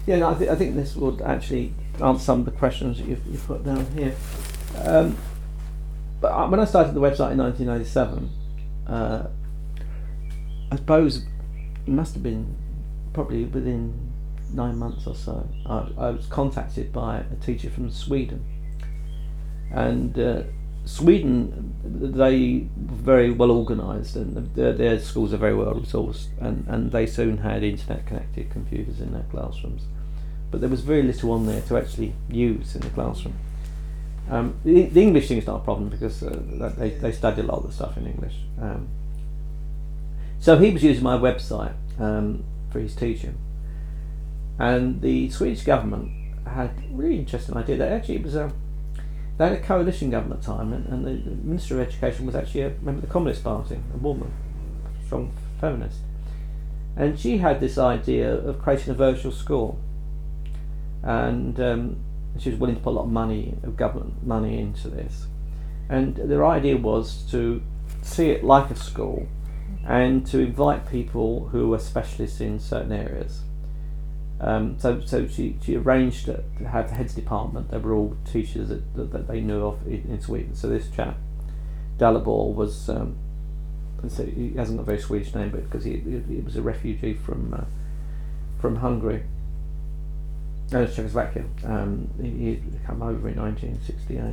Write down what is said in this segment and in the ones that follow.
Yeah, no, I think this would actually answer some of the questions that you've put down here. But when I started the website in 1997, I suppose it must have been probably within 9 months or so, I was contacted by a teacher from Sweden. And Sweden, they were very well organised, and their schools are very well resourced, and they soon had internet connected computers in their classrooms. But there was very little on there to actually use in the classroom. The English thing is not a problem because they study a lot of the stuff in English. So he was using my website for his teaching, and the Swedish government had a really interesting idea. That actually it was they had a coalition government at the time, and the Minister of Education was actually a member of the Communist Party, a woman, a strong feminist, and she had this idea of creating a virtual school, and she was willing to put a lot of money, of government money, into this. And their idea was to see it like a school, and to invite people who were specialists in certain areas. So she arranged to have the heads department. They were all teachers that they knew of in Sweden. So this chap, Dalibor, was so he hasn't got a very Swedish name, but because he was a refugee from Hungary and Czechoslovakia. He come over in 1968.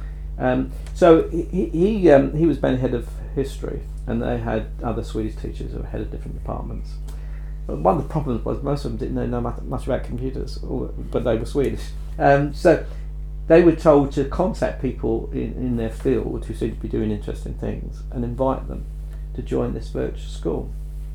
So he was then head of history, and they had other Swedish teachers who were head of different departments. But one of the problems was most of them didn't know much about computers, but they were Swedish. So they were told to contact people in their field who seemed to be doing interesting things and invite them to join this virtual school.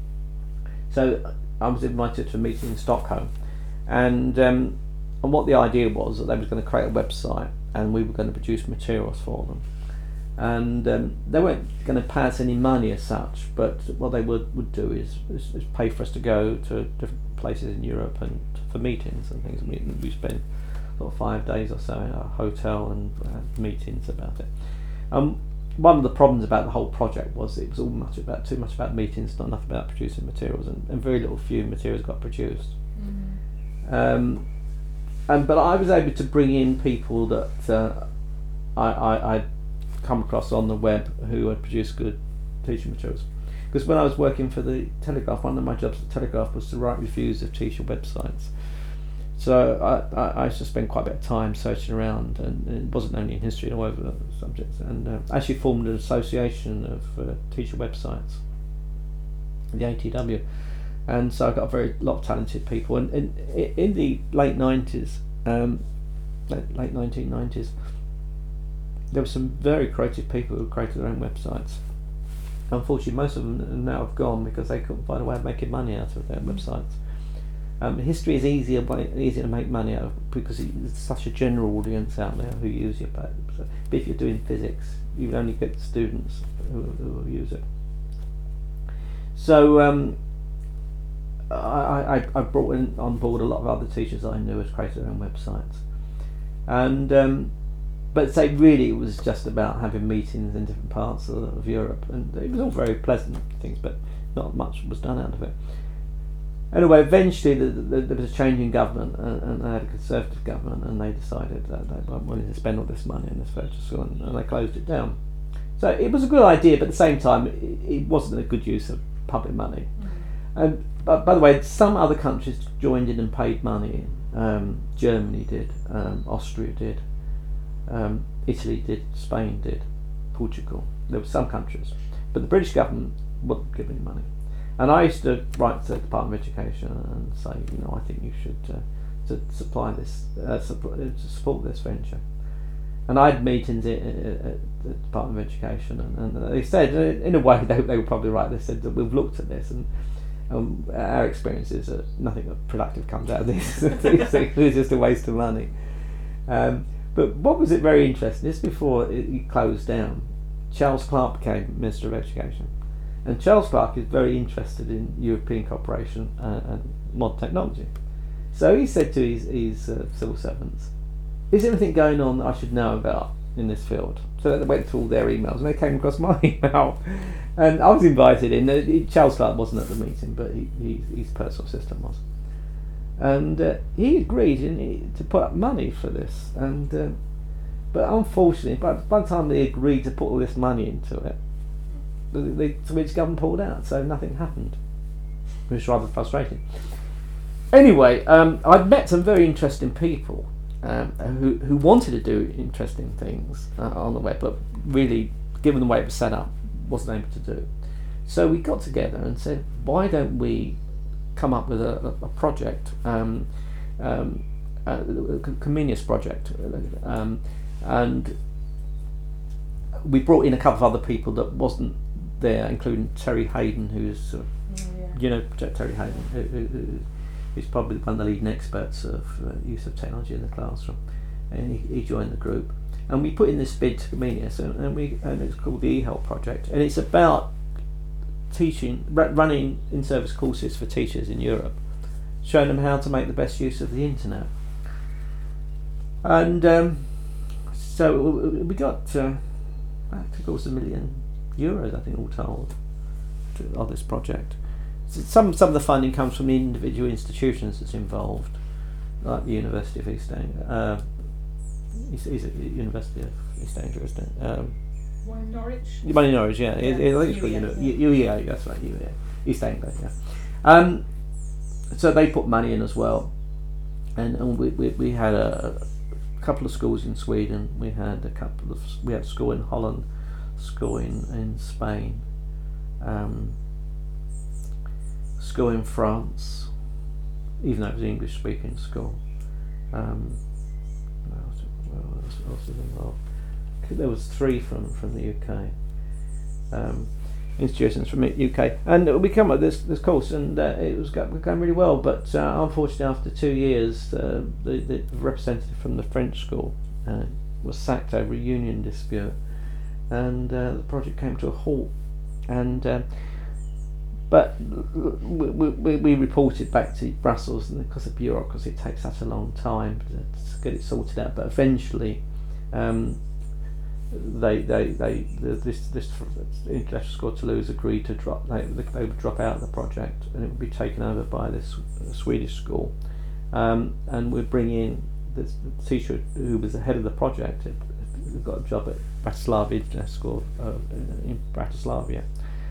So I was invited to a meeting in Stockholm, and what the idea was that they was going to create a website and we were going to produce materials for them. And they weren't going to pay us any money as such, but what they would do is pay for us to go to different places in Europe and for meetings and things. We spent sort of 5 days or so in a hotel and meetings about it. One of the problems about the whole project was it was too much about meetings, not enough about producing materials, and very few materials got produced. Mm-hmm. But I was able to bring in people that I'd come across on the web who had produced good teaching materials. Because when I was working for the Telegraph, one of my jobs at the Telegraph was to write reviews of teacher websites. So I used to spend quite a bit of time searching around, and it wasn't only in history and all over the subjects, and actually formed an association of teacher websites, the ATW. And so I got a lot of talented people, and in the late 90s, late 1990s, there were some very creative people who created their own websites. Unfortunately, most of them now have gone because they couldn't find a way of making money out of their websites. History is easier to make money out of because there's such a general audience out there who use your page. But if you're doing physics, you only get students who will use it. So I brought on board a lot of other teachers I knew had created their own websites, and but say really it was just about having meetings in different parts of Europe, and it was all very pleasant things, but not much was done out of it. Anyway, eventually there was a change in government, and they had a Conservative government, and they decided that they weren't willing to spend all this money in this virtual school, and they closed it down. So it was a good idea, but at the same time it wasn't a good use of public money. And by the way, some other countries joined in and paid money. Germany did, Austria did, Italy did, Spain did, Portugal. There were some countries, but the British government wouldn't give any money. And I used to write to the Department of Education and say, I think you should to supply this, to support this venture. And I had meetings at the Department of Education, and they said, in a way, they were probably right. They said that we've looked at this, and our experience is that nothing productive comes out of this. It's just a waste of money. But what was it very interesting, just before it closed down, Charles Clarke became Minister of Education. And Charles Clarke is very interested in European cooperation and modern technology. So he said to his civil servants, is there anything going on that I should know about in this field? So they went through all their emails, and they came across my email. And I was invited in. Charles Clarke wasn't at the meeting, but his personal assistant was. and he agreed to put up money for this, and but unfortunately, by the time they agreed to put all this money into it, the Swedish government pulled out, so nothing happened, which was rather frustrating. Anyway, I'd met some very interesting people who wanted to do interesting things on the web, but really, given the way it was set up, wasn't able to do. So we got together and said, why don't we come up with a project, a Comenius project, and we brought in a couple of other people that wasn't there, including Terry Hayden, who's you know Terry Hayden, who's probably one of the leading experts of use of technology in the classroom, and he joined the group, and we put in this bid to Comenius, and it's called the eHelp project, and it's about teaching, running in-service courses for teachers in Europe, showing them how to make the best use of the internet. And so we got took almost €1 million, I think, all told, of this project. Some of the funding comes from the individual institutions that's involved, like the University of East Anglia. University of East Anglia, isn't it? One in Norwich? One in Norwich, yeah. I think it's called UEA, that's right, UEA. East Anglia, yeah. So they put money in as well. And we had a couple of schools in Sweden. We had a school in Holland, school in Spain, school in France, even though it was an English speaking school. What else was involved? There was 3 from the UK, institutions from the UK, and we came up with this course, and it was going really well. But unfortunately, after 2 years, the representative from the French school was sacked over a union dispute, and the project came to a halt. And but we reported back to Brussels, and because of bureaucracy, it takes such a long time to get it sorted out. But eventually, this international school Toulouse agreed to drop. They would drop out of the project, and it would be taken over by this Swedish school, and we'd bring in the teacher who was the head of the project. Who got a job at Bratislava International School in Bratislava,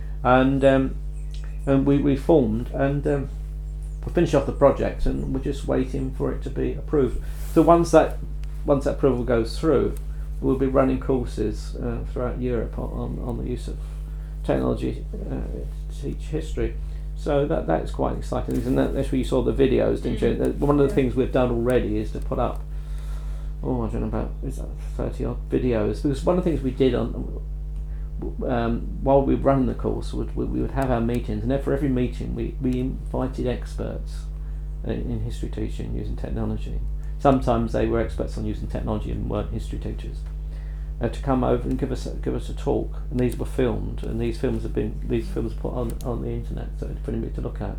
and we formed, and we finished off the project, and we're just waiting for it to be approved. So once that approval goes through, we'll be running courses throughout Europe on the use of technology to teach history. So that's quite exciting, and that's where you saw the videos, didn't you? One of the things we've done already is to put up, I don't know, about 30 odd videos, because one of the things we did while we were running the course, we would have our meetings, and for every meeting we invited experts in history teaching using technology. Sometimes they were experts on using technology and weren't history teachers, to come over and give us a talk. And these were filmed, and these films put on the internet, so for anybody to look at.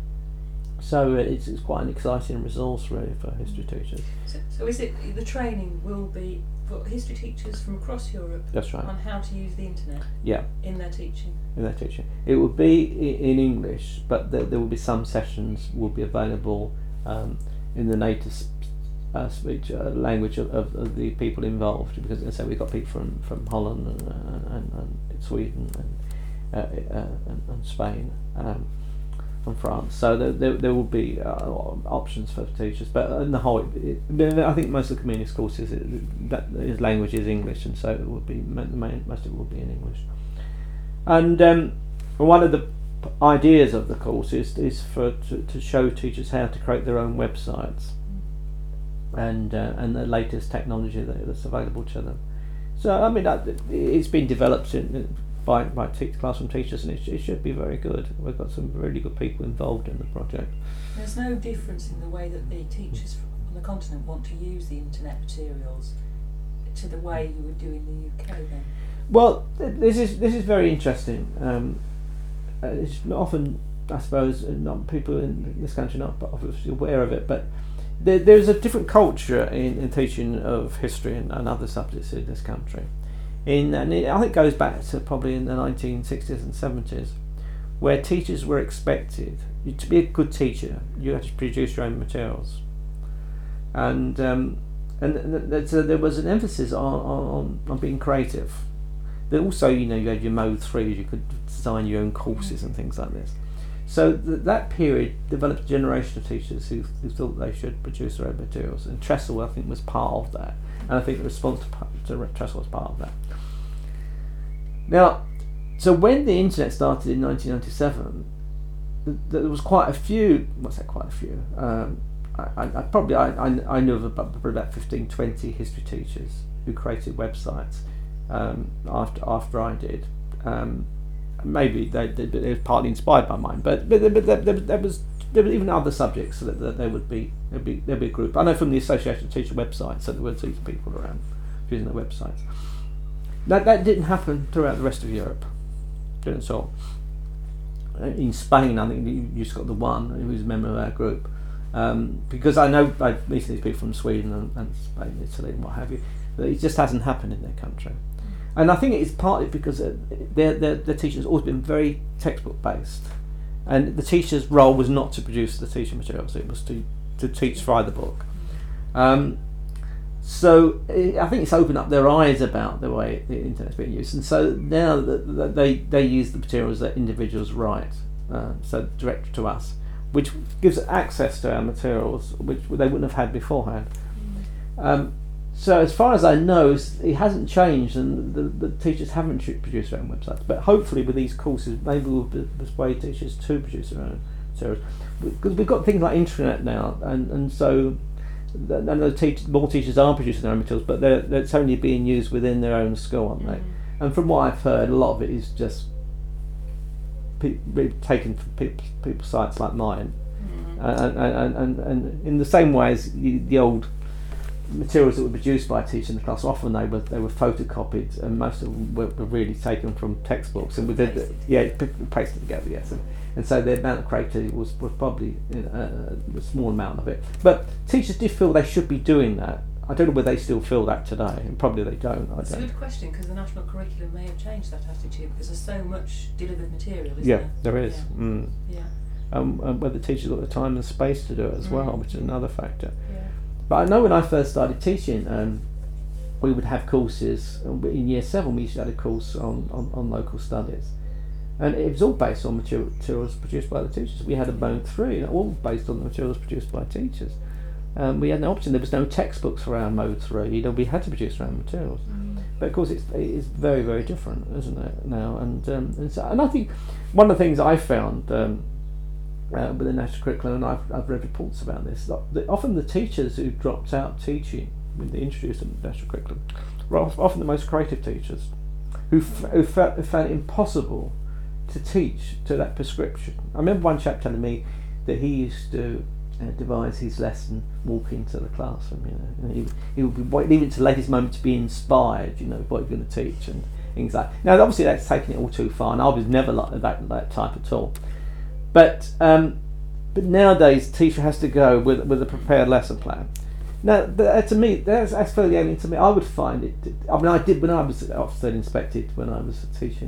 So it's quite an exciting resource really for history teachers. So is it the training will be for history teachers from across Europe? That's right. On how to use the internet. Yeah. In their teaching. It would be in English, but there will be some sessions will be available in the native speech language of the people involved, because as I say, we've got people from Holland and Sweden and Spain. From France, so there will be options for teachers, but in the whole, I think most of the Comenius courses, that his language is English, and so it will be most of it will be in English. And one of the ideas of the course is to show teachers how to create their own websites, and the latest technology that's available to them. So I mean, it's been developed by classroom teachers, and it should be very good. We've got some really good people involved in the project. There's no difference in the way that the teachers on the continent want to use the internet materials to the way you would do in the UK then? Well, this is very interesting. It's often, I suppose, not people in this country not obviously aware of it, but there's a different culture in teaching of history and other subjects in this country. And I think it goes back to probably in the 1960s and 70s, where teachers were expected to be a good teacher, you have to produce your own materials, and so there was an emphasis on being creative. But also, you had your Mode 3s, you could design your own courses and things like this. So that period developed a generation of teachers who thought they should produce their own materials, and Trestle, I think, was part of that, and I think the response to Trestle was part of that. Now, so when the internet started in 1997, there was quite a few. What's that? Quite a few. I knew of about 15, 20 history teachers who created websites after I did. Maybe they were partly inspired by mine, but there was even other subjects so that there'd be a group. I know from the Association of Teacher websites that there were these people around using their websites. That didn't happen throughout the rest of Europe. Didn't at all. In Spain, I think you just got the one who was a member of our group, because I know I've met these people from Sweden and Spain, Italy, and what have you. But it just hasn't happened in their country. And I think it is partly because their teachers have always been very textbook based, and the teacher's role was not to produce the teaching materials; it was to teach via the book. So I think it's opened up their eyes about the way the internet's being used, and so now that they use the materials that individuals write, so direct to us, which gives access to our materials which they wouldn't have had beforehand. So as far as I know, it hasn't changed, and the teachers haven't produced their own websites. But hopefully, with these courses, maybe we'll persuade teachers to produce their own materials, because we've got things like intranet now, and so I know more teachers are producing their own materials, but it's only being used within their own school, aren't they? And from what I've heard, a lot of it is just taken from people's sites like mine, and in the same way as the old materials that were produced by a teacher in the class, often they were photocopied, and most of them were really taken from textbooks, and pasted together, yes. And so the amount of creativity was probably a small amount of it. But teachers did feel they should be doing that. I don't know whether they still feel that today, and probably they don't. It's a good question, because the national curriculum may have changed that attitude, because there's so much delivered material, isn't there? Yeah, there is. Yeah. And whether teachers got the time and space to do it as well, which is another factor. Yeah. But I know when I first started teaching, we would have courses. In Year 7 we used to have a course on local studies, and it was all based on materials produced by the teachers. We had a Mode 3, all based on the materials produced by teachers. We had no option. There was no textbooks for our Mode 3. We had to produce our own materials. But of course, it is very, very different, isn't it now? And I think one of the things I found with the national curriculum, and I've read reports about this, that often the teachers who dropped out teaching when they introduced the national curriculum were often the most creative teachers, who found it impossible to teach to that prescription. I remember one chap telling me that he used to devise his lesson walking to the classroom. And he would be leaving it to the latest moment to be inspired, what you're going to teach and things like that. Now, obviously, that's taking it all too far, and I was never like that type at all. But nowadays, the teacher has to go with a prepared lesson plan. Now, to me, that's fairly alien to me. I would find it. I did when I was Ofsted inspected, when I was teaching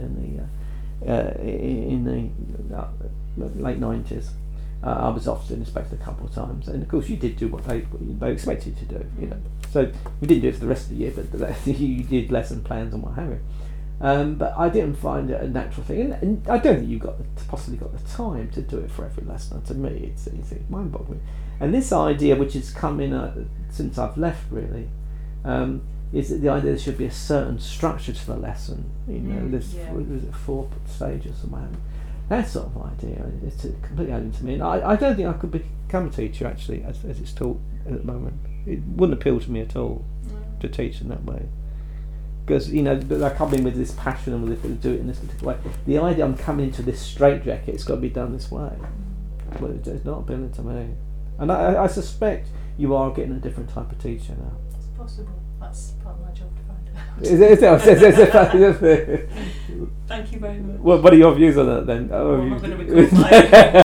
in the late 90s. I was Ofsted inspected a couple of times, and of course, you did do what they expected you to do. So we didn't do it for the rest of the year, but you did lesson plans and what have you. But I didn't find it a natural thing, and I don't think you possibly got the time to do it for every lesson. To me, it's mind-boggling. And this idea, which has come in since I've left, really, is that the idea there should be a certain structure to the lesson. There's 4 stages or whatever. That sort of idea is completely alien to me, and I don't think I could become a teacher actually, as it's taught at the moment. It wouldn't appeal to me at all to teach in that way. Because I come in with this passion and with it, do it in this particular way. The idea I'm coming into this straitjacket, it's got to be done this way. Well, it's not appealing to me, and I suspect you are getting a different type of teacher now. It's possible. That's part of my job to find out. Thank you very much. Well, what are your views on that then? I'm not going to record my